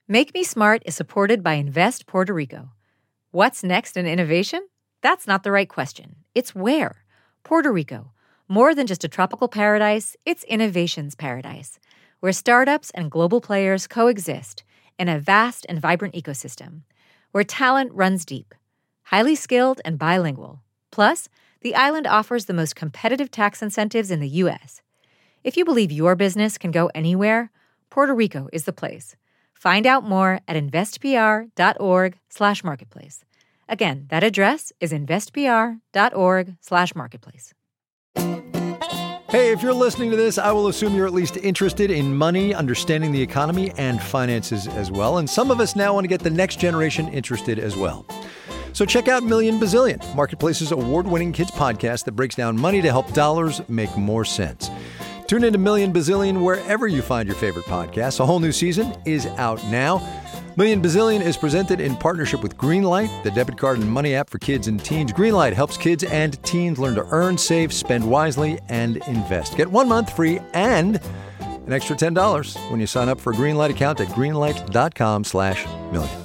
Make Me Smart is supported by Invest Puerto Rico. What's next in innovation? That's not the right question. It's where. Puerto Rico. More than just a tropical paradise, it's innovation's paradise, where startups and global players coexist in a vast and vibrant ecosystem, where talent runs deep, highly skilled and bilingual. Plus, the island offers the most competitive tax incentives in the U.S. If you believe your business can go anywhere, Puerto Rico is the place. Find out more at investpr.org/marketplace. Again, that address is investpr.org/marketplace. Hey, if you're listening to this, I will assume you're at least interested in money, understanding the economy, and finances as well. And some of us now want to get the next generation interested as well. So check out Million Bazillion, Marketplace's award-winning kids podcast that breaks down money to help dollars make more sense. Tune into Million Bazillion wherever you find your favorite podcasts. A whole new season is out now. Million Bazillion is presented in partnership with Greenlight, the debit card and money app for kids and teens. Greenlight helps kids and teens learn to earn, save, spend wisely, and invest. Get 1 month free and an extra $10 when you sign up for a Greenlight account at greenlight.com/million.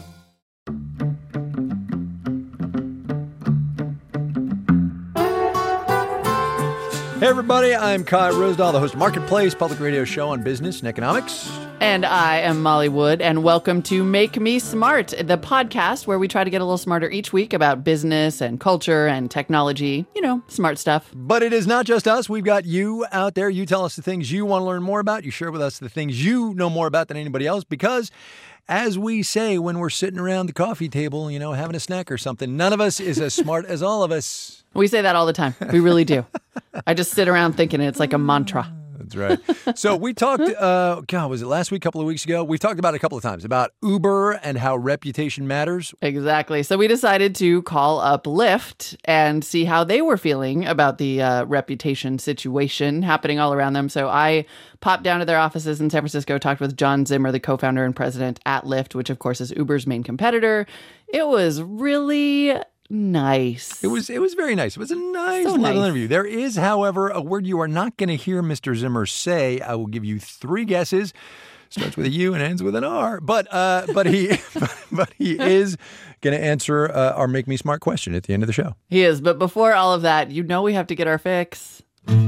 Hey, everybody, I'm Kai Rosedal, the host of Marketplace, public radio show on business and economics. And I am Molly Wood, and welcome to Make Me Smart, the podcast where we try to get a little smarter each week about business and culture and technology, smart stuff. But it is not just us. We've got you out there. You tell us the things you want to learn more about. You share with us the things you know more about than anybody else because, as we say when we're sitting around the coffee table, having a snack or something, none of us is as smart as all of us. We say that all the time. We really do. I just sit around thinking it's like a mantra. That's right. So we talked, was it last week, a couple of weeks ago? We've talked about it a couple of times, about Uber and how reputation matters. Exactly. So we decided to call up Lyft and see how they were feeling about the reputation situation happening all around them. So I popped down to their offices in San Francisco, talked with John Zimmer, the co-founder and president at Lyft, which of course is Uber's main competitor. It was really nice. It was very nice. It was a nice little interview. There is, however, a word you are not going to hear Mr. Zimmer say. I will give you 3 guesses. Starts with a U and ends with an R. But he is going to answer our Make Me Smart question at the end of the show. He is. But before all of that, we have to get our fix.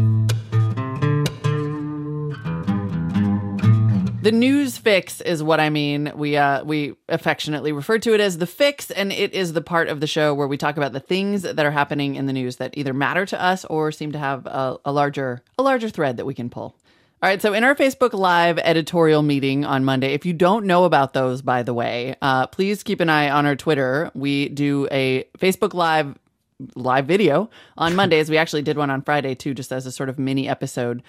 The news fix is what I mean. We affectionately refer to it as the fix, and it is the part of the show where we talk about the things that are happening in the news that either matter to us or seem to have a larger thread that we can pull. All right, so in our Facebook Live editorial meeting on Monday, if you don't know about those, by the way, please keep an eye on our Twitter. We do a Facebook Live video on Mondays. We actually did one on Friday, too, just as a sort of mini episode.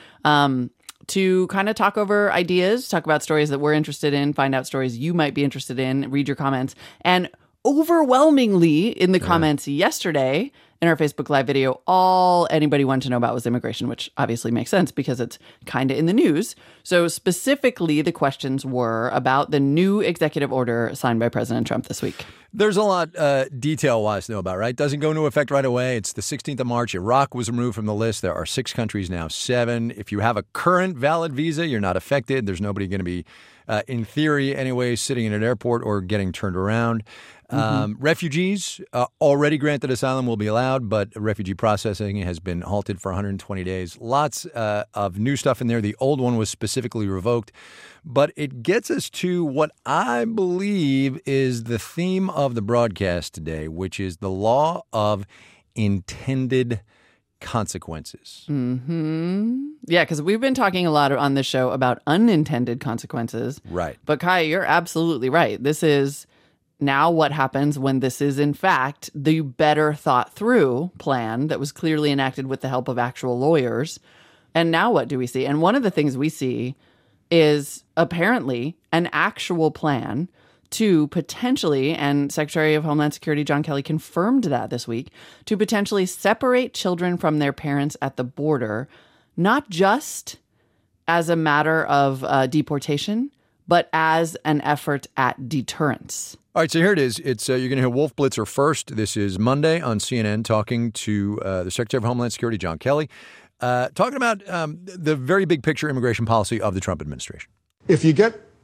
To kind of talk over ideas, talk about stories that we're interested in, find out stories you might be interested in, read your comments. And overwhelmingly in the comments yesterday in our Facebook Live video, all anybody wanted to know about was immigration, which obviously makes sense because it's kind of in the news. So specifically, the questions were about the new executive order signed by President Trump this week. There's a lot detail-wise to know about, right? Doesn't go into effect right away. It's the 16th of March. Iraq was removed from the list. There are 6 countries now, 7. If you have a current valid visa, you're not affected. There's nobody going to be, in theory anyway, sitting in an airport or getting turned around. Refugees already granted asylum will be allowed, but refugee processing has been halted for 120 days. Lots of new stuff in there. The old one was specifically revoked. But it gets us to what I believe is the theme of the broadcast today, which is the law of intended consequences. Yeah, because we've been talking a lot on this show about unintended consequences. Right. But Kai, you're absolutely right. This is now what happens when this is, in fact, the better thought through plan that was clearly enacted with the help of actual lawyers. And now what do we see? And one of the things we see is apparently an actual plan to potentially, and Secretary of Homeland Security John Kelly confirmed that this week, to potentially separate children from their parents at the border, not just as a matter of deportation, but as an effort at deterrence. All right, so here it is. It's you're going to hear Wolf Blitzer first. This is Monday on CNN talking to the Secretary of Homeland Security, John Kelly, talking about the very big picture immigration policy of the Trump administration. If you get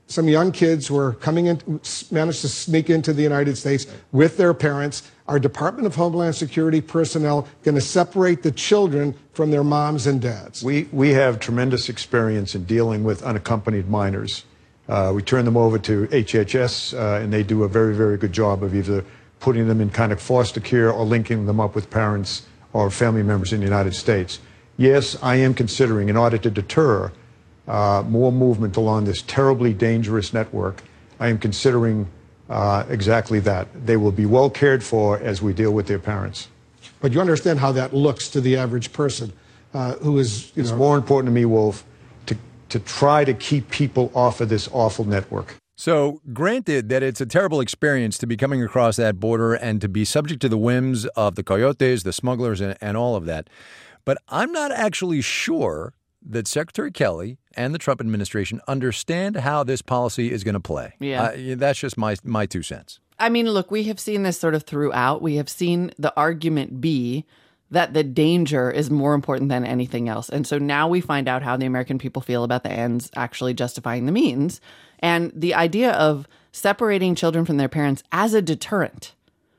some young kids were coming in, managed to sneak into the United States with their parents. Our Department of Homeland Security personnel going to separate the children from their moms and dads. We have tremendous experience in dealing with unaccompanied minors. We turn them over to HHS, and they do a very, very good job of either putting them in kind of foster care or linking them up with parents or family members in the United States. Yes, I am considering, in order to deter more movement along this terribly dangerous network, I am considering exactly that. They will be well cared for as we deal with their parents. But you understand how that looks to the average person who is, It's more important to me, Wolf, to try to keep people off of this awful network. So granted that it's a terrible experience to be coming across that border and to be subject to the whims of the coyotes, the smugglers, and all of that. But I'm not actually sure that Secretary Kelly and the Trump administration understand how this policy is going to play. Yeah. That's just my 2 cents. I mean, look, we have seen this sort of throughout. We have seen the argument be that the danger is more important than anything else. And so now we find out how the American people feel about the ends actually justifying the means. And the idea of separating children from their parents as a deterrent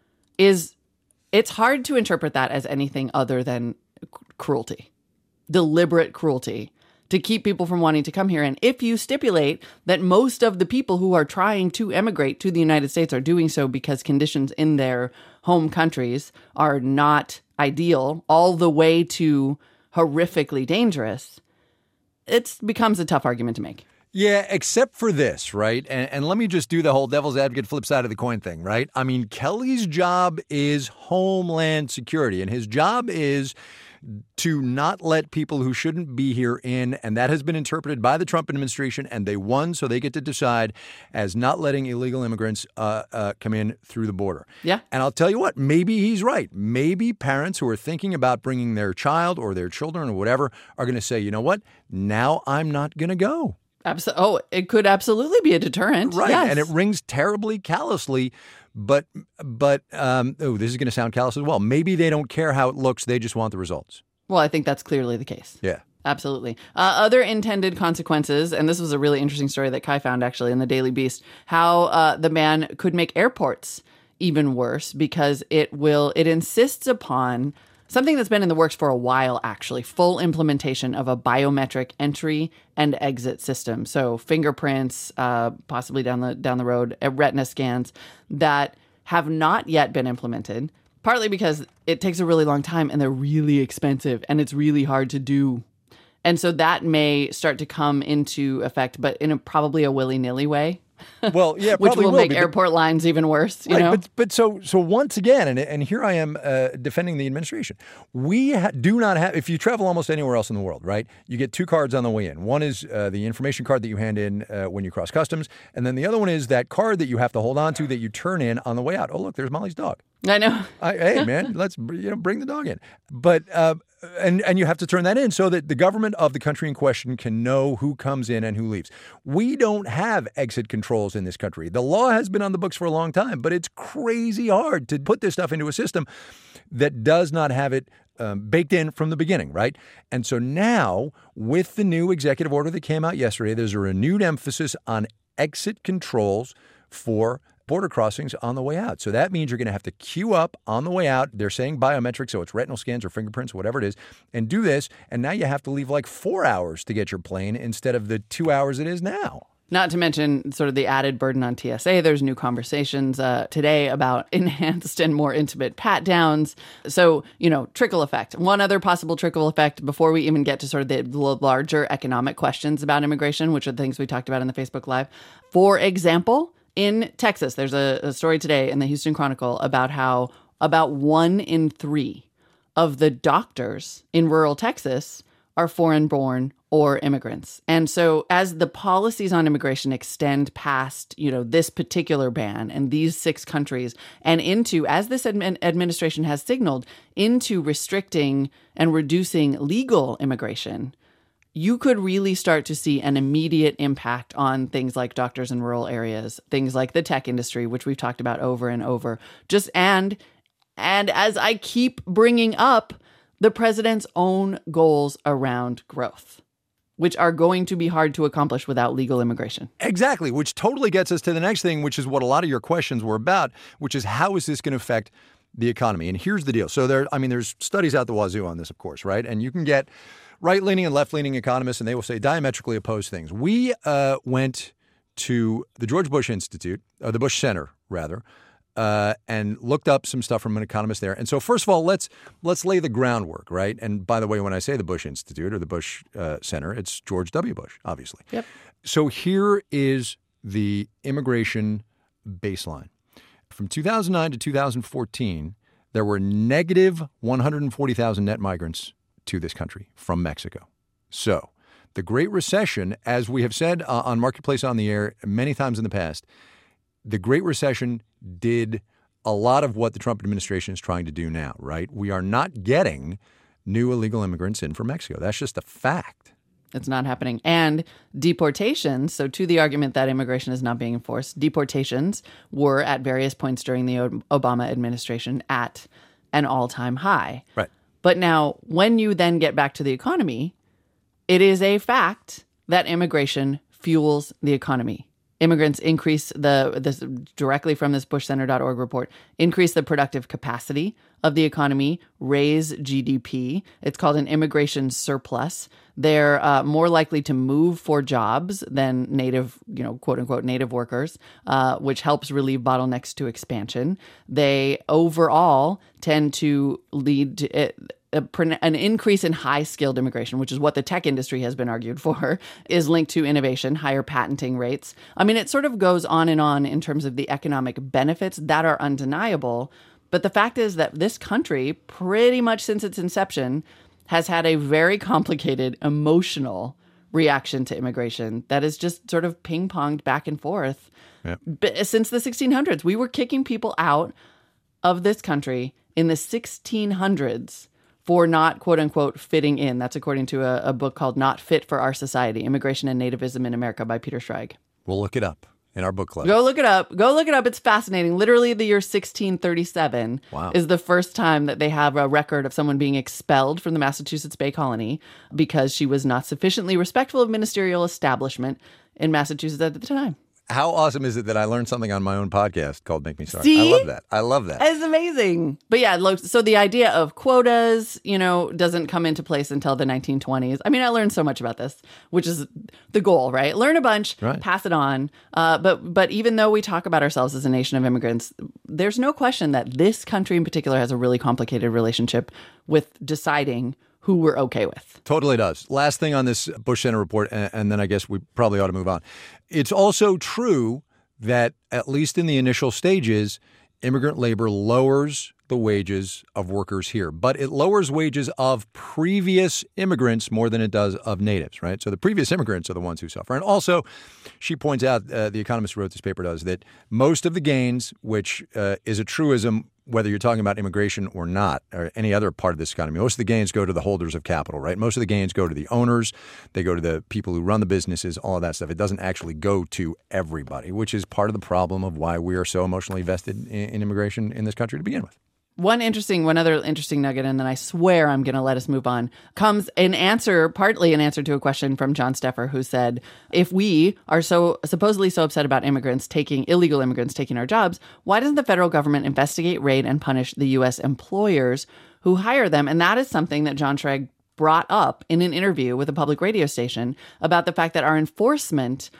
it's hard to interpret that as anything other than cruelty, deliberate cruelty to keep people from wanting to come here. And if you stipulate that most of the people who are trying to emigrate to the United States are doing so because conditions in their home countries are not ideal, all the way to horrifically dangerous, it becomes a tough argument to make. Yeah, except for this, right? And let me just do the whole devil's advocate flip side of the coin thing, right? I mean, Kelly's job is Homeland Security, and his job is to not let people who shouldn't be here in, and that has been interpreted by the Trump administration, and they won, so they get to decide as not letting illegal immigrants come in through the border. Yeah. And I'll tell you what, maybe he's right. Maybe parents who are thinking about bringing their child or their children or whatever are going to say, you know what, now I'm not going to go. It could absolutely be a deterrent. Right. Yes. And it rings terribly callously. But this is going to sound callous as well. Maybe they don't care how it looks. They just want the results. Well, I think that's clearly the case. Yeah. Absolutely. Other intended consequences, and this was a really interesting story that Kai found actually in the Daily Beast, how the ban could make airports even worse because it insists upon something that's been in the works for a while, actually, full implementation of a biometric entry and exit system. So fingerprints, possibly down the road, retina scans that have not yet been implemented, partly because it takes a really long time and they're really expensive and it's really hard to do. And so that may start to come into effect, but in probably a willy-nilly way. Well, yeah, which probably will make airport lines even worse. You know? But so once again, and here I am defending the administration. We do not have. If you travel almost anywhere else in the world, right? You get 2 cards on the way in. One is the information card that you hand in when you cross customs, and then the other one is that card that you have to hold on to that you turn in on the way out. Oh, look, there's Molly's dog. I know. Hey, man, let's bring the dog in. But and you have to turn that in so that the government of the country in question can know who comes in and who leaves. We don't have exit controls in this country. The law has been on the books for a long time, but it's crazy hard to put this stuff into a system that does not have it baked in from the beginning, right? And so now, with the new executive order that came out yesterday, there's a renewed emphasis on exit controls for border crossings on the way out. So that means you're going to have to queue up on the way out. They're saying biometric, so it's retinal scans or fingerprints, whatever it is, and do this. And now you have to leave like 4 hours to get your plane instead of the 2 hours it is now. Not to mention sort of the added burden on TSA. There's new conversations today about enhanced and more intimate pat-downs. So, trickle effect. One other possible trickle effect before we even get to sort of the larger economic questions about immigration, which are the things we talked about in the Facebook Live. For example, in Texas, there's a story today in the Houston Chronicle about how about 1 in 3 of the doctors in rural Texas are foreign-born or immigrants. And so as the policies on immigration extend past, this particular ban and these 6 countries and into, as this administration has signaled, into restricting and reducing legal immigration, you could really start to see an immediate impact on things like doctors in rural areas, things like the tech industry, which we've talked about over and over. And as I keep bringing up, the president's own goals around growth. which are going to be hard to accomplish without legal immigration. Exactly, which totally gets us to the next thing, which is what a lot of your questions were about, which is how is this going to affect the economy? And here's the deal. So there's studies out the wazoo on this, of course, right? And you can get right-leaning and left-leaning economists, and they will say diametrically opposed things. We went to the George Bush Institute, or the Bush Center, rather, and looked up some stuff from an economist there. And so first of all, let's lay the groundwork, right? And by the way, when I say the Bush Institute or the Bush Center, it's George W. Bush, obviously. Yep. So here is the immigration baseline. From 2009 to 2014, there were negative 140,000 net migrants to this country from Mexico. So the Great Recession, as we have said on Marketplace on the Air many times in the past, the Great Recession did a lot of what the Trump administration is trying to do now, right? We are not getting new illegal immigrants in from Mexico. That's just a fact. It's not happening. And deportations, so to the argument that immigration is not being enforced, deportations were at various points during the Obama administration at an all-time high. Right. But now, when you then get back to the economy, it is a fact that immigration fuels the economy. Immigrants increase this directly from this bushcenter.org report, increase the productive capacity of the economy, raise GDP. It's called an immigration surplus. They're more likely to move for jobs than native, quote unquote, native workers, which helps relieve bottlenecks to expansion. They overall tend to lead to an increase in high-skilled immigration, which is what the tech industry has been argued for, is linked to innovation, higher patenting rates. I mean, it sort of goes on in terms of the economic benefits that are undeniable. But the fact is that this country, pretty much since its inception, has had a very complicated emotional reaction to immigration that is just sort of ping-ponged back and forth. Yep. Since the 1600s. We were kicking people out of this country in the 1600s for not, quote unquote, fitting in. That's according to a book called Not Fit for Our Society, Immigration and Nativism in America by Peter Schreig. We'll look it up in our book club. Go look it up. It's fascinating. Literally the year 1637 is the first time that they have a record of someone being expelled from the Massachusetts Bay Colony because she was not sufficiently respectful of ministerial establishment in Massachusetts at the time. How awesome is it that I learned something on my own podcast called Make Me Sorry? See? I love that. It's amazing. But yeah, so the idea of quotas, doesn't come into place until the 1920s. I mean, I learned so much about this, which is the goal, right? Learn a bunch, right. Pass it on. But even though we talk about ourselves as a nation of immigrants, there's no question that this country in particular has a really complicated relationship with deciding who we're okay with. Totally does. Last thing on this Bush Center report, and then I guess we probably ought to move on. It's also true that, at least in the initial stages, immigrant labor lowers the wages of workers here. But it lowers wages of previous immigrants more than it does of natives, right? So the previous immigrants are the ones who suffer. And also, she points out, the economist who wrote this paper does, that most of the gains, which is a truism whether you're talking about immigration or not, or any other part of this economy, most of the gains go to the holders of capital, right? Most of the gains go to the owners. They go to the people who run the businesses, all of that stuff. It doesn't actually go to everybody, which is part of the problem of why we are so emotionally vested in immigration in this country to begin with. One other interesting nugget, and then I swear I'm going to let us move on, comes partly an answer to a question from John Steffer, who said, if we are supposedly so upset about illegal immigrants taking our jobs, why doesn't the federal government investigate, raid, and punish the U.S. employers who hire them? And that is something that John Schreig brought up in an interview with a public radio station about the fact that our enforcement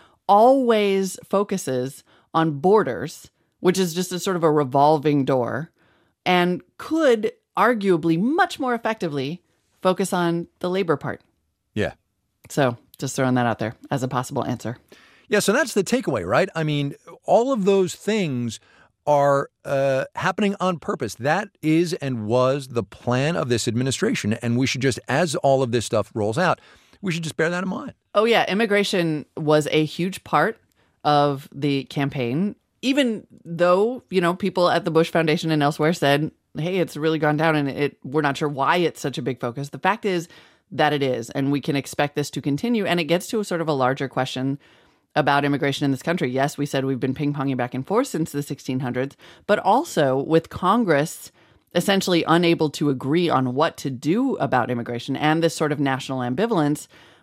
always focuses on borders, which is just a sort of a revolving door, and could arguably much more effectively focus on the labor part. Yeah. So just throwing that out there as a possible answer. Yeah, so that's the takeaway, right? I mean, all of those things are happening on purpose. That is and was the plan of this administration. And we should just, as all of this stuff rolls out, we should just bear that in mind. Oh, yeah. Immigration was a huge part of the campaign. Even though, people at the Bush Foundation and elsewhere said, hey, it's really gone down and we're not sure why it's such a big focus. The fact is that it is, and we can expect this to continue. And it gets to a sort of a larger question about immigration in this country. Yes, we said we've been ping-ponging back and forth since the 1600s, but also with Congress essentially unable to agree on what to do about immigration and this sort of national ambivalence,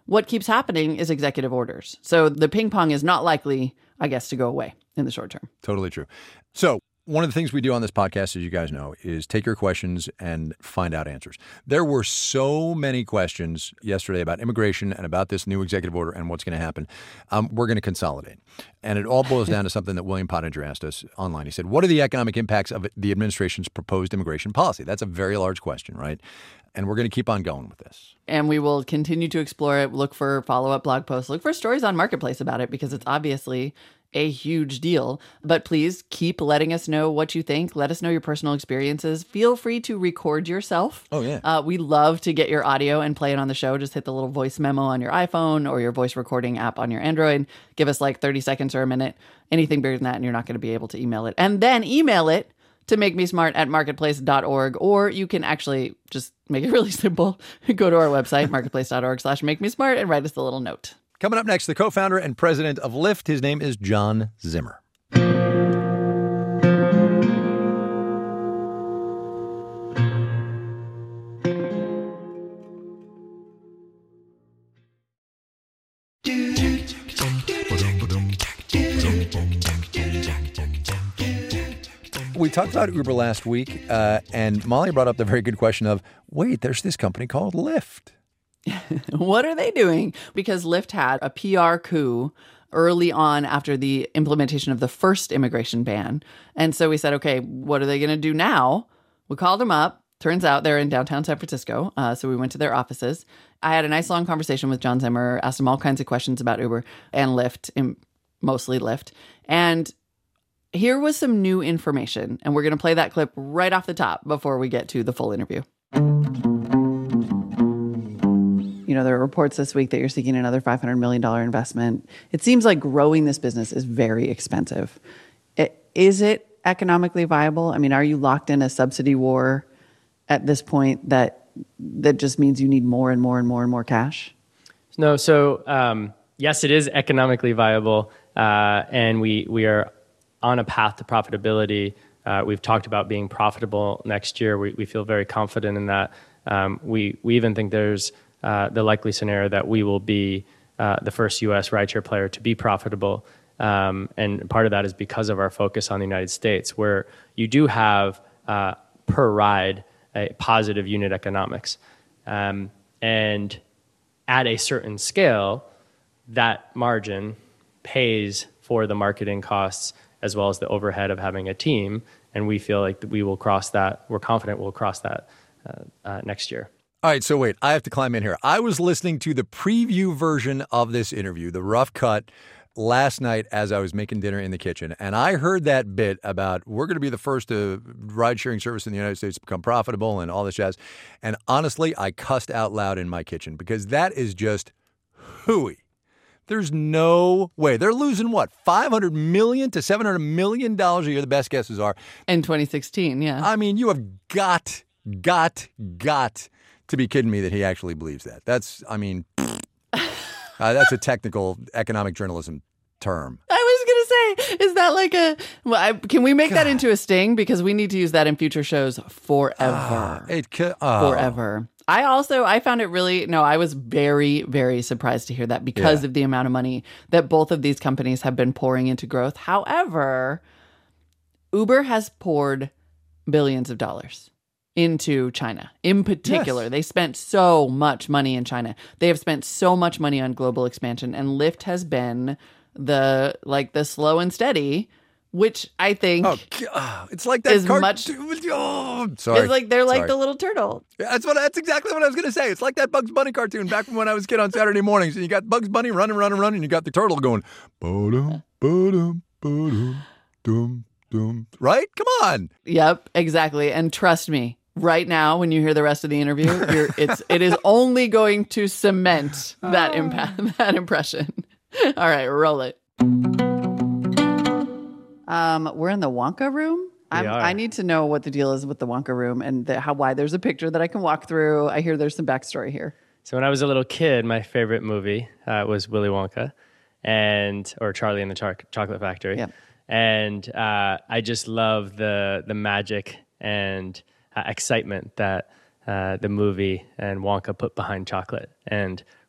what keeps happening is executive orders. So the ping pong is not likely, I guess, to go away in the short term. Totally true. So one of the things we do on this podcast, as you guys know, is take your questions and find out answers. There were so many questions yesterday about immigration and about this new executive order and what's going to happen. We're going to consolidate. And it all boils down to something that William Pottinger asked us online. He said, what are the economic impacts of the administration's proposed immigration policy? That's a very large question, right? And we're going to keep on going with this. And we will continue to explore it, look for follow-up blog posts, look for stories on Marketplace about it, because it's obviously a huge deal. But please keep letting us know what you think. Let us know your personal experiences. Feel free to record yourself. Oh, yeah. We love to get your audio and play it on the show. Just hit the little voice memo on your iPhone or your voice recording app on your Android. Give us like 30 seconds or a minute. Anything bigger than that, and you're not going to be able to email it. And then email it to makemesmart@marketplace.org, or you can actually just make it really simple. Go to our website, marketplace.org/makemesmart, and write us a little note. Coming up next, the co-founder and president of Lyft. His name is John Zimmer. We talked about Uber last week, and Molly brought up the very good question of, wait, there's this company called Lyft. What are they doing? Because Lyft had a PR coup early on after the implementation of the first immigration ban. And so we said, okay, what are they going to do now? We called them up. Turns out they're in downtown San Francisco. So we went to their offices. I had a nice long conversation with John Zimmer, asked him all kinds of questions about Uber and Lyft, mostly Lyft. And here was some new information. And we're going to play that clip right off the top before we get to the full interview. You know, there are reports this week that you're seeking another $500 million investment. It seems like growing this business is very expensive. Is it economically viable? I mean, are you locked in a subsidy war at this point that just means you need more and more and more and more cash? No. So, yes, it is economically viable. And we are on a path to profitability. We've talked about being profitable next year. We feel very confident in that. We even think there's the likely scenario that we will be the first U.S. rideshare player to be profitable. And part of that is because of our focus on the United States, where you do have per ride a positive unit economics. And at a certain scale, that margin pays for the marketing costs as well as the overhead of having a team. And we feel like we will cross that. We're confident we'll cross that next year. All right, so wait, I have to climb in here. I was listening to the preview version of this interview, the rough cut, last night as I was making dinner in the kitchen, and I heard that bit about we're going to be the first ride-sharing service in the United States to become profitable and all this jazz. And honestly, I cussed out loud in my kitchen because that is just hooey. There's no way. They're losing, what, $500 million to $700 million a year, the best guesses are. In 2016, yeah. I mean, you have got to be kidding me that he actually believes that. That's a technical economic journalism term. I was going to say, is that like can we make that into a sting? Because we need to use that in future shows forever. Forever. I found it really, I was very, very surprised to hear that because of the amount of money that both of these companies have been pouring into growth. However, Uber has poured billions of dollars into China. In particular, They spent so much money in China. They have spent so much money on global expansion, and Lyft has been the slow and steady, which I think it's like that is sorry. It's like they're like the little turtle. That's exactly what I was going to say. It's like that Bugs Bunny cartoon back from when I was a kid on Saturday mornings. And you got Bugs Bunny running, and you got the turtle going, ba-dum, ba-dum, ba-dum, dum, dum. Right? Come on. Yep, exactly. And trust me, right now, when you hear the rest of the interview, it is only going to cement that impression. All right, roll it. We're in the Wonka room. I need to know what the deal is with the Wonka room and why there's a picture that I can walk through. I hear there's some backstory here. So when I was a little kid, my favorite movie was Willy Wonka or Charlie and the Chocolate Factory. Yep. And I just love the magic and excitement that the movie and Wonka put behind chocolate. And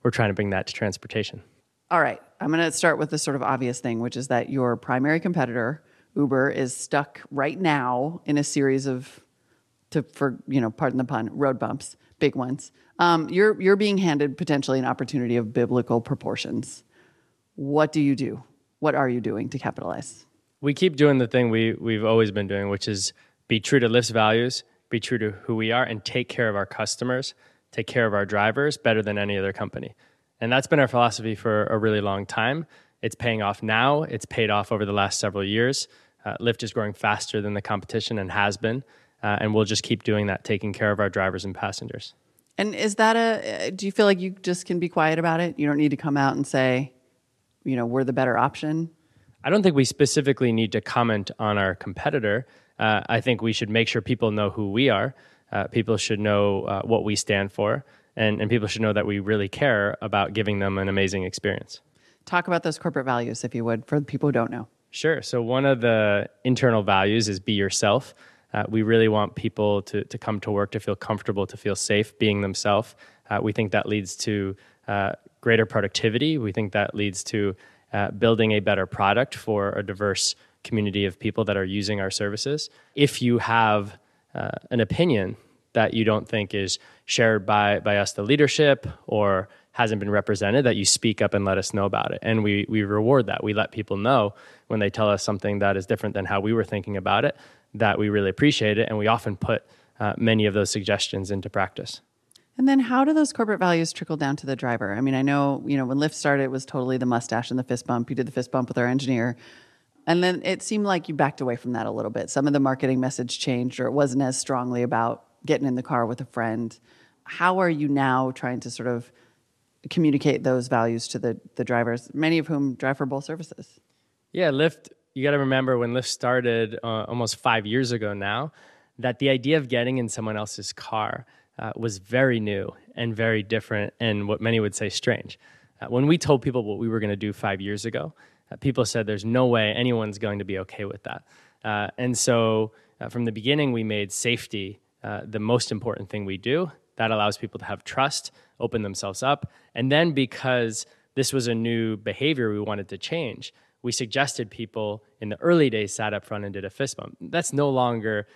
we're trying to bring that to transportation. All right. I'm going to start with the sort of obvious thing, which is that your primary competitor, Uber, is stuck right now in a series of, pardon the pun, road bumps, big ones. You're being handed potentially an opportunity of biblical proportions. What do you do? What are you doing to capitalize? We keep doing the thing we've always been doing, which is be true to Lyft's values, be true to who we are, and take care of our customers, take care of our drivers better than any other company. And that's been our philosophy for a really long time. It's paying off now. It's paid off over the last several years. Lyft is growing faster than the competition and has been. And we'll just keep doing that, taking care of our drivers and passengers. And is that do you feel like you just can be quiet about it? You don't need to come out and say, we're the better option? I don't think we specifically need to comment on our competitor. I think we should make sure people know who we are. People should know what we stand for. And people should know that we really care about giving them an amazing experience. Talk about those corporate values, if you would, for the people who don't know. Sure. So one of the internal values is be yourself. We really want people to come to work to feel comfortable, to feel safe being themselves. We think that leads to greater productivity. We think that leads to building a better product for a diverse community of people that are using our services. If you have an opinion that you don't think is shared by us, the leadership, or hasn't been represented, that you speak up and let us know about it. And we reward that. We let people know when they tell us something that is different than how we were thinking about it, that we really appreciate it. And we often put many of those suggestions into practice. And then how do those corporate values trickle down to the driver? I mean, I know, when Lyft started, it was totally the mustache and the fist bump. You did the fist bump with our engineer. And then it seemed like you backed away from that a little bit. Some of the marketing message changed, or it wasn't as strongly about getting in the car with a friend. How are you now trying to sort of communicate those values to the drivers, many of whom drive for both services? Yeah, Lyft, you got to remember when Lyft started almost 5 years ago now, that the idea of getting in someone else's car was very new and very different, and what many would say strange. When we told people what we were going to do 5 years ago, people said there's no way anyone's going to be okay with that. And so from the beginning, we made safety the most important thing we do. That allows people to have trust, open themselves up. And then because this was a new behavior we wanted to change, we suggested people in the early days sat up front and did a fist bump. That's no longer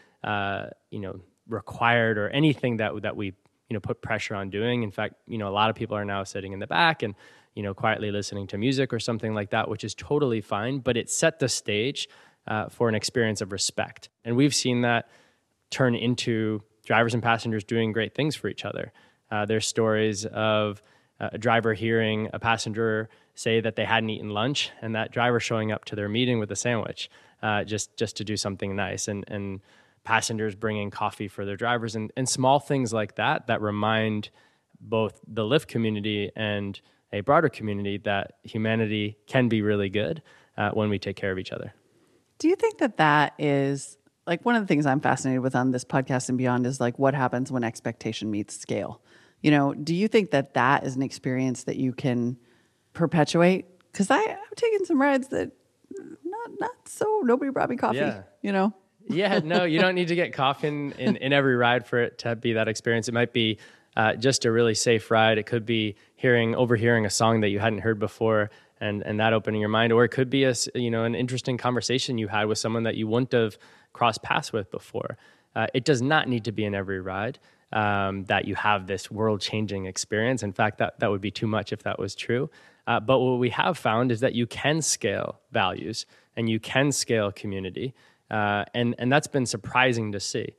required or anything that we put pressure on doing. In fact, a lot of people are now sitting in the back and quietly listening to music or something like that, which is totally fine. But it set the stage for an experience of respect, and we've seen that turn into drivers and passengers doing great things for each other. There's stories of a driver hearing a passenger say that they hadn't eaten lunch, and that driver showing up to their meeting with a sandwich just to do something nice, and passengers bringing coffee for their drivers, and small things like that remind both the Lyft community and a broader community that humanity can be really good when we take care of each other. Do you think that is, like, one of the things I'm fascinated with on this podcast and beyond is like what happens when expectation meets scale? Do you think that is an experience that you can perpetuate? Because I've taken some rides that not so, nobody brought me coffee, Yeah, no, you don't need to get coffee in every ride for it to be that experience. It might be just a really safe ride. It could be overhearing a song that you hadn't heard before and that opening your mind, or it could be an interesting conversation you had with someone that you wouldn't have crossed paths with before. It does not need to be in every ride that you have this world-changing experience. In fact, that would be too much if that was true. But what we have found is that you can scale values and you can scale community. And that's been surprising to see.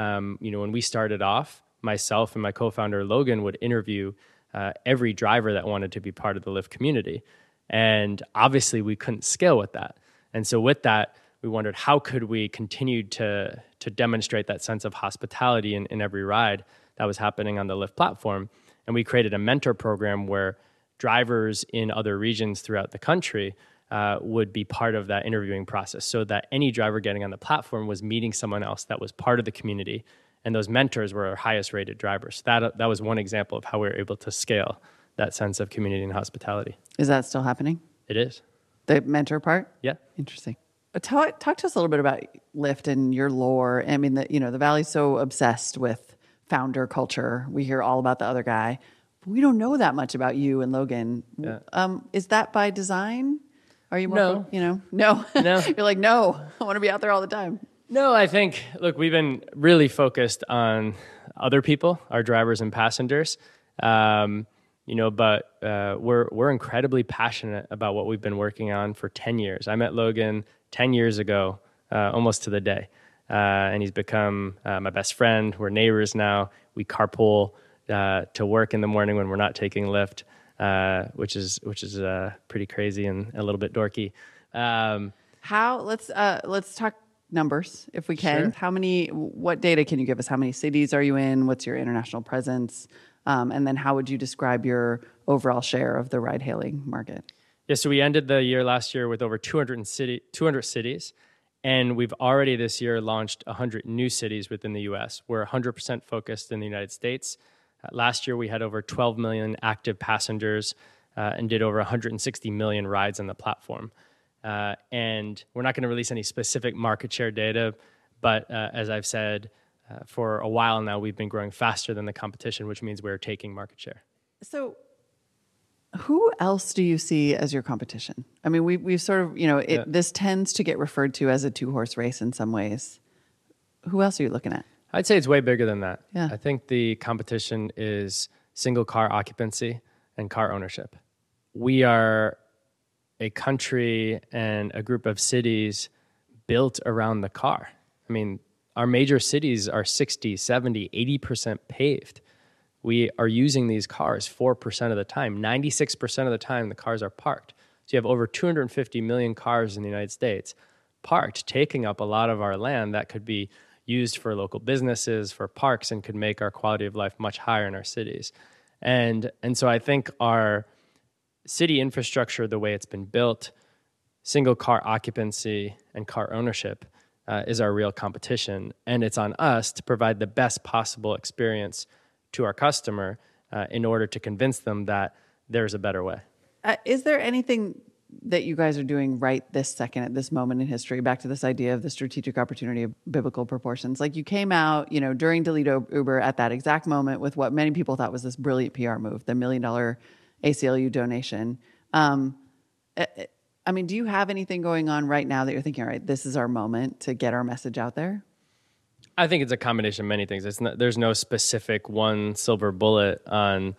When we started off, myself and my co-founder Logan would interview every driver that wanted to be part of the Lyft community. And obviously we couldn't scale with that. And so with that, we wondered how could we continue to demonstrate that sense of hospitality in every ride that was happening on the Lyft platform. And we created a mentor program where drivers in other regions throughout the country would be part of that interviewing process, so that any driver getting on the platform was meeting someone else that was part of the community, and those mentors were our highest rated drivers. That was one example of how we were able to scale that sense of community and hospitality. Is that still happening? It is. The mentor part? Yeah. Interesting. Talk to us a little bit about Lyft and your lore. I mean, the Valley's so obsessed with founder culture. We hear all about the other guy. We don't know that much about you and Logan. Yeah. Is that by design? Are you more, No. No. No. You're like, no, I want to be out there all the time. No, I think, look, we've been really focused on other people, our drivers and passengers, but we're incredibly passionate about what we've been working on for 10 years. I met Logan 10 years ago, almost to the day, and he's become my best friend. We're neighbors now. We carpool to work in the morning when we're not taking Lyft, which is pretty crazy and a little bit dorky. Let's talk numbers if we can. Sure. What data can you give us? How many cities are you in? What's your international presence? And then how would you describe your overall share of the ride hailing market? Yeah, so we ended the year last year with over 200 cities, and we've already this year launched 100 new cities within the US. We're 100% focused in the United States. Last year we had over 12 million active passengers and did over 160 million rides on the platform. And we're not going to release any specific market share data, but as I've said, for a while now, we've been growing faster than the competition, which means we're taking market share. So who else do you see as your competition? I mean, we've sort of, this tends to get referred to as a two-horse race in some ways. Who else are you looking at? I'd say it's way bigger than that. Yeah. I think the competition is single car occupancy and car ownership. We are a country and a group of cities built around the car. I mean, our major cities are 60, 70, 80% paved. We are using these cars 4% of the time. 96% of the time, the cars are parked. So you have over 250 million cars in the United States parked, taking up a lot of our land that could be used for local businesses, for parks, and could make our quality of life much higher in our cities. And so I think our city infrastructure, the way it's been built, single car occupancy and car ownership is our real competition. And it's on us to provide the best possible experience to our customer in order to convince them that there's a better way. Is there anything that you guys are doing right this second at this moment in history, back to this idea of the strategic opportunity of biblical proportions? Like you came out, during Delete Uber at that exact moment with what many people thought was this brilliant PR move, the $1 million ACLU donation. I mean, do you have anything going on right now that you're thinking, all right, this is our moment to get our message out there? I think it's a combination of many things. There's no specific one silver bullet on,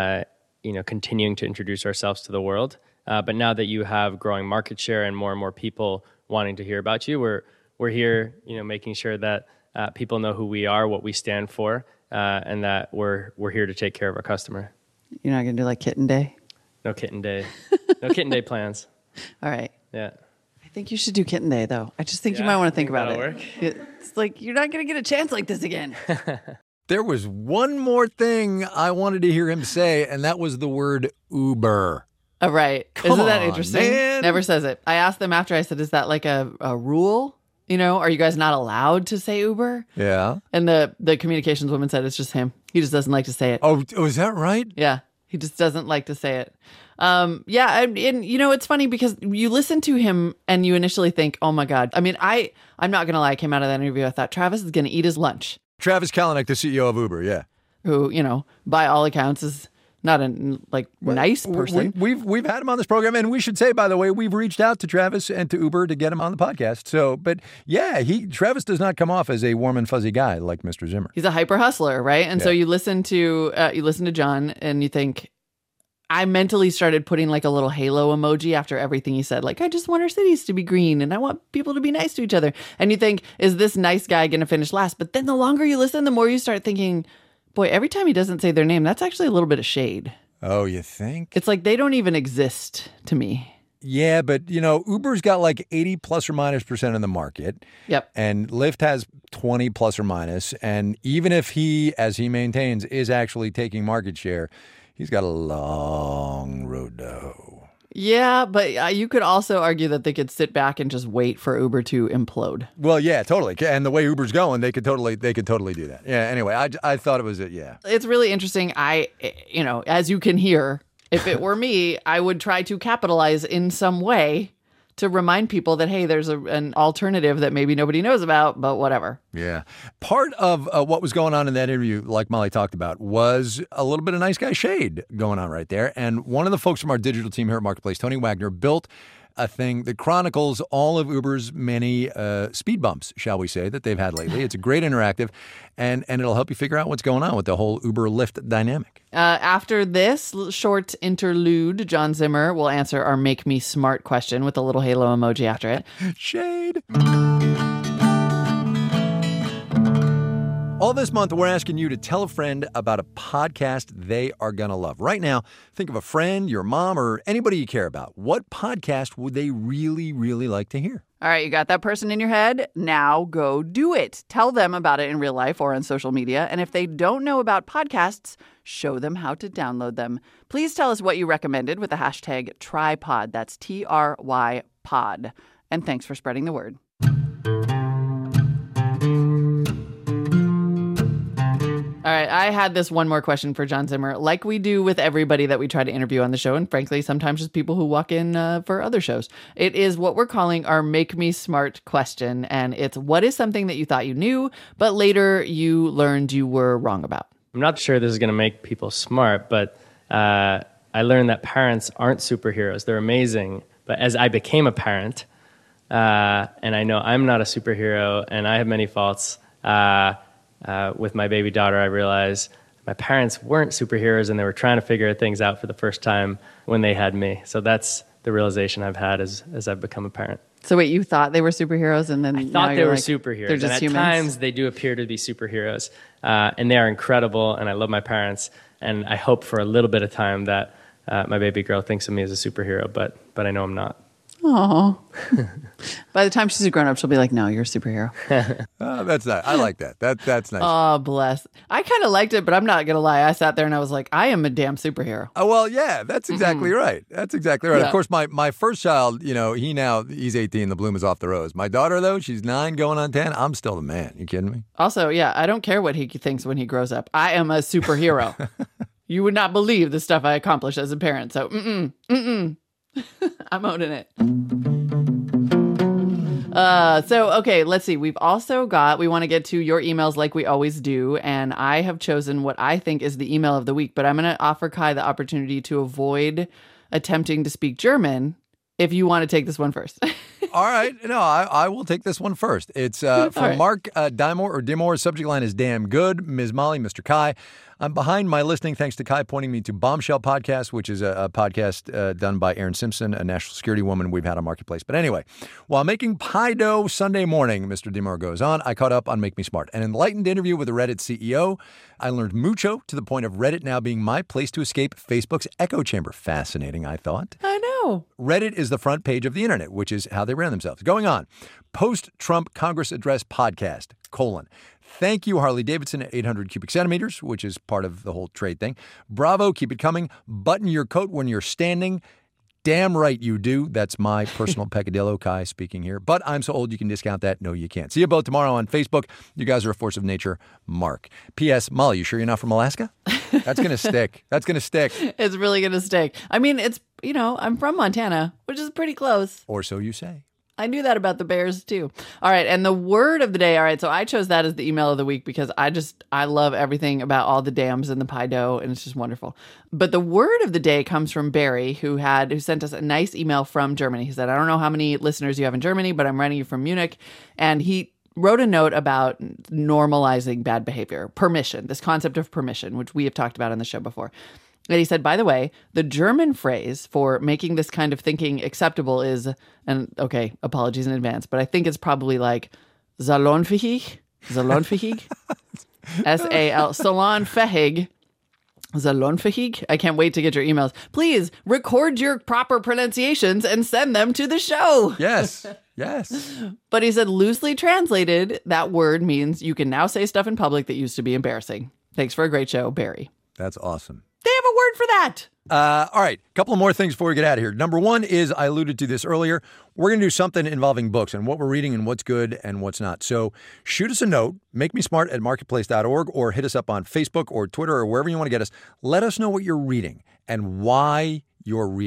continuing to introduce ourselves to the world. But now that you have growing market share and more people wanting to hear about you, we're here, making sure that people know who we are, what we stand for, and that we're here to take care of our customer. You're not going to do like Kitten Day? No Kitten Day. No Kitten Day plans. All right. Yeah. I think you should do Kitten Day, though. I just think you might want to think about it. Work. It's like, you're not going to get a chance like this again. There was one more thing I wanted to hear him say, and that was the word Uber. Oh, right. Come Isn't that on, interesting? man. Never says it. I asked them after, I said, is that like a rule? Are you guys not allowed to say Uber? Yeah. And the communications woman said it's just him. He just doesn't like to say it. Oh, is that right? Yeah. He just doesn't like to say it. And it's funny because you listen to him and you initially think, oh my God. I mean, I'm not going to lie, I came out of that interview, I thought Travis is going to eat his lunch. Travis Kalanick, the CEO of Uber, yeah. Who, by all accounts is not a nice person. We've had him on this program, and we should say, by the way, we've reached out to Travis and to Uber to get him on the podcast. So, but yeah, Travis does not come off as a warm and fuzzy guy like Mr. Zimmer. He's a hyper hustler, right? And so you listen to John, and you think. I mentally started putting like a little halo emoji after everything he said. Like, I just want our cities to be green, and I want people to be nice to each other. And you think, is this nice guy going to finish last? But then the longer you listen, the more you start thinking, boy, every time he doesn't say their name, that's actually a little bit of shade. Oh, you think? It's like they don't even exist to me. Yeah, but, Uber's got like 80 plus or minus % in the market. Yep. And Lyft has 20 plus or minus. And even if he, as he maintains, is actually taking market share, he's got a long road to hoe. Yeah, but you could also argue that they could sit back and just wait for Uber to implode. Well, yeah, totally. And the way Uber's going, they could totally do that. Yeah. Anyway, I thought it was yeah. It's really interesting. As you can hear, if it were me, I would try to capitalize in some way to remind people that, hey, there's an alternative that maybe nobody knows about, but whatever. Yeah. Part of what was going on in that interview, like Molly talked about, was a little bit of nice guy shade going on right there. And one of the folks from our digital team here at Marketplace, Tony Wagner, built a thing that chronicles all of Uber's many speed bumps, shall we say, that they've had lately. It's a great interactive, and it'll help you figure out what's going on with the whole Uber-Lyft dynamic. After this short interlude, John Zimmer will answer our Make Me Smart question with a little halo emoji after it. Shade. All this month, we're asking you to tell a friend about a podcast they are going to love. Right now, think of a friend, your mom, or anybody you care about. What podcast would they really, really like to hear? All right, you got that person in your head? Now go do it. Tell them about it in real life or on social media. And if they don't know about podcasts, show them how to download them. Please tell us what you recommended with the hashtag TryPod. That's TRY pod. And thanks for spreading the word. All right, I had this one more question for John Zimmer, like we do with everybody that we try to interview on the show, and frankly, sometimes just people who walk in for other shows. It is what we're calling our Make Me Smart question, and it's what is something that you thought you knew, but later you learned you were wrong about? I'm not sure this is going to make people smart, but I learned that parents aren't superheroes. They're amazing, but as I became a parent, and I know I'm not a superhero, and I have many faults, with my baby daughter, I realized my parents weren't superheroes and they were trying to figure things out for the first time when they had me. So that's the realization I've had as I've become a parent. So wait, you thought they were superheroes and then I thought they were superheroes. They're just and humans? At times they do appear to be superheroes. And they are incredible and I love my parents. And I hope for a little bit of time that my baby girl thinks of me as a superhero, but I know I'm not. Oh. By the time she's a grown-up, she'll be like, no, you're a superhero. That's nice. I like that. That's nice. Oh, bless. I kind of liked it, but I'm not going to lie. I sat there and I was like, I am a damn superhero. Oh, well, yeah, that's exactly right. That's exactly right. Yeah. Of course, my first child, he's 18, the bloom is off the rose. My daughter, though, she's 9 going on 10. I'm still the man. You kidding me? Also, yeah, I don't care what he thinks when he grows up. I am a superhero. You would not believe the stuff I accomplished as a parent. So, I'm owning it. Okay, let's see. We want to get to your emails like we always do. And I have chosen what I think is the email of the week, but I'm going to offer Kai the opportunity to avoid attempting to speak German if you want to take this one first. All right. No, I will take this one first. It's from right. Mark Dimore. Subject line is damn good. Ms. Molly, Mr. Kai. I'm behind my listening thanks to Kai pointing me to Bombshell Podcast, which is a podcast done by Erin Simpson, a national security woman we've had on Marketplace. But anyway, while making pie dough Sunday morning, Mr. Dimore goes on, I caught up on Make Me Smart, an enlightened interview with a Reddit CEO. I learned mucho to the point of Reddit now being my place to escape Facebook's echo chamber. Fascinating, I thought. I know. Reddit is the front page of the internet, which is how they ran themselves. Going on, post-Trump Congress address podcast, : Thank you, Harley Davidson at 800 cubic centimeters, which is part of the whole trade thing. Bravo, keep it coming. Button your coat when you're standing. Damn right you do. That's my personal peccadillo, Kai speaking here. But I'm so old you can discount that. No, you can't. See you both tomorrow on Facebook. You guys are a force of nature. Mark. P.S. Molly, you sure you're not from Alaska? That's going to stick. That's going to stick. It's really going to stick. I mean, I'm from Montana, which is pretty close. Or so you say. I knew that about the Bears too. All right. And the word of the day. All right. So I chose that as the email of the week because I love everything about all the dams and the pie dough and it's just wonderful. But the word of the day comes from Barry who sent us a nice email from Germany. He said, I don't know how many listeners you have in Germany, but I'm writing you from Munich. And he wrote a note about normalizing bad behavior, permission, this concept of permission, which we have talked about on the show before. And he said, by the way, the German phrase for making this kind of thinking acceptable is, and okay, apologies in advance, but I think it's probably like salonfähig, S-A-L, salonfähig. I can't wait to get your emails. Please record your proper pronunciations and send them to the show. Yes. But he said, loosely translated, that word means you can now say stuff in public that used to be embarrassing. Thanks for a great show, Barry. That's awesome. They have a word for that. All right. A couple of more things before we get out of here. Number one is, I alluded to this earlier, we're going to do something involving books and what we're reading and what's good and what's not. So shoot us a note, makemesmart@marketplace.org, or hit us up on Facebook or Twitter or wherever you want to get us. Let us know what you're reading and why you're reading it.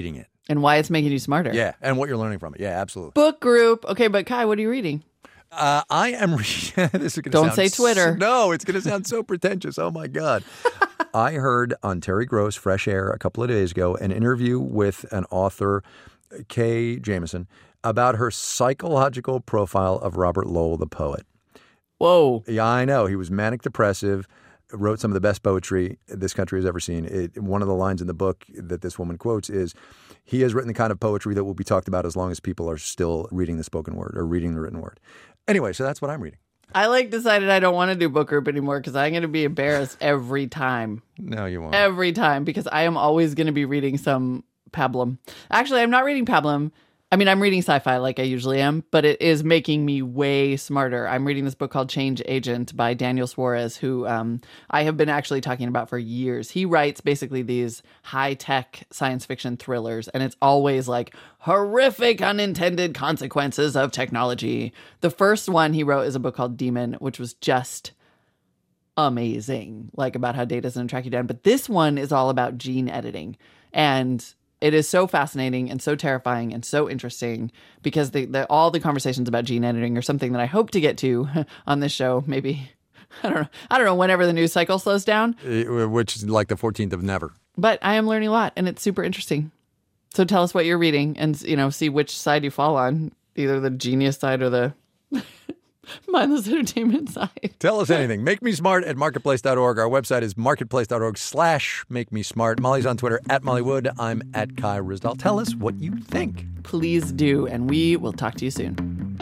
And why it's making you smarter. Yeah, and what you're learning from it. Yeah, absolutely. Book group. Okay, but Kai, what are you reading? I am reading. This is gonna Don't sound say Twitter. No, it's going to sound so pretentious. Oh, my God. I heard on Terry Gross, Fresh Air, a couple of days ago, an interview with an author, Kay Jameson, about her psychological profile of Robert Lowell, the poet. Whoa. Yeah, I know. He was manic depressive, wrote some of the best poetry this country has ever seen. One of the lines in the book that this woman quotes is, he has written the kind of poetry that will be talked about as long as people are still reading the spoken word or reading the written word. Anyway, so that's what I'm reading. I decided I don't want to do book group anymore because I'm going to be embarrassed every time. No, you won't. Every time, because I am always going to be reading some pablum. Actually, I'm not reading pablum. I mean, I'm reading sci-fi like I usually am, but it is making me way smarter. I'm reading this book called Change Agent by Daniel Suarez, who I have been actually talking about for years. He writes basically these high-tech science fiction thrillers, and it's always like horrific unintended consequences of technology. The first one he wrote is a book called Demon, which was just amazing, like about how data doesn't track you down. But this one is all about gene editing, and it is so fascinating and so terrifying and so interesting because all the conversations about gene editing are something that I hope to get to on this show. Maybe, I don't know, whenever the news cycle slows down. Which is like the 14th of never. But I am learning a lot and it's super interesting. So tell us what you're reading and, see which side you fall on, either the genius side or the mindless entertainment side. Tell us anything. Make Me Smart at marketplace.org. Our website is marketplace.org/make me smart. Molly's on Twitter at Molly Wood. I'm at Kai Ryssdal. Tell us what you think. Please do, and we will talk to you soon.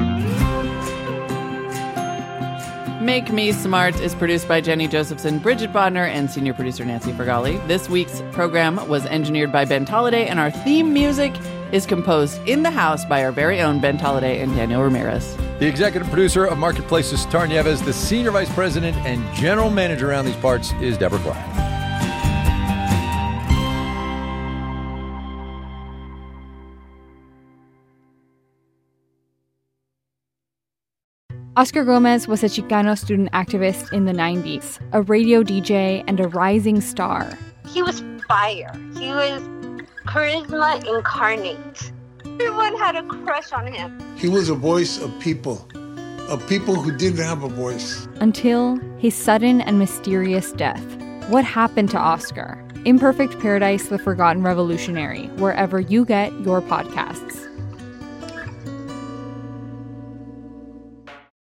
Make Me Smart is produced by Jenny Josephson, Bridget Bodner, and senior producer Nancy Fergali. This week's program was engineered by Ben Tolliday, and our theme music is composed in the house by our very own Ben Tolliday and Daniel Ramirez. The executive producer of Marketplace is Tar Nieves. The senior vice president and general manager around these parts is Deborah Clark. Oscar Gomez was a Chicano student activist in the 90s, a radio DJ, and a rising star. He was fire. He was charisma incarnate. Everyone had a crush on him. He was a voice of people who didn't have a voice. Until his sudden and mysterious death. What happened to Oscar? Imperfect Paradise, The Forgotten Revolutionary, wherever you get your podcasts.